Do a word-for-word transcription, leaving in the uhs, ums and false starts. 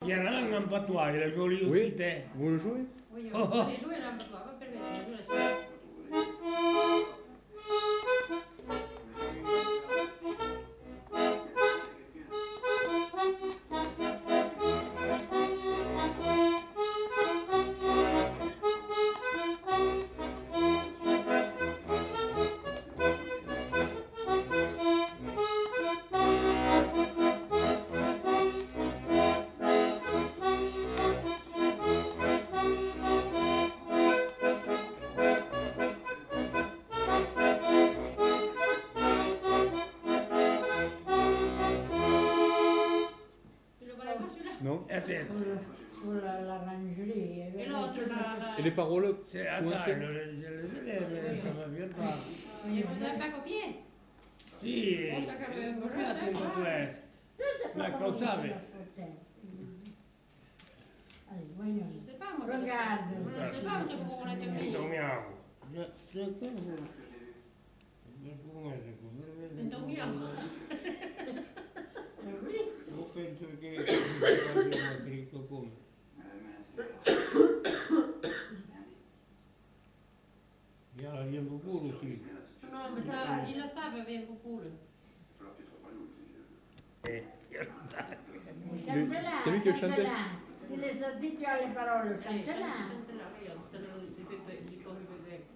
y en a un en patois, il a joli Oui. aussi, t'es. Vous le jouez? Oui, Oh, on oh. peut les jouer là, on va permettre de jouer la suite. Non? Attends, Pour la- l'orangerie. Et l'autre, la, la... Et les paroles? c'est, attends, coincées? je le- je le- je l'ai, mais ça me vient pas. Et vous n'avez pas copié? Si, Bon, ça che avevo copiate un po' vorrei questo. Ma cosa sape? Allez, voyons. Je sais pas, moi. je Regarde. sais- Je ne sais pas, parce que vous volete capire. Indomiamo. Se come? Come? Indomiamo. Hai visto? Io penso che abbiamo scritto come. Ya bien pure sì. No, ma sa, il lo sa per avere pure. Eh, Chantela, c'est lui qui a chanté. chantela. Il les a dit tu as les paroles, Sì, chantela. sentela, io non so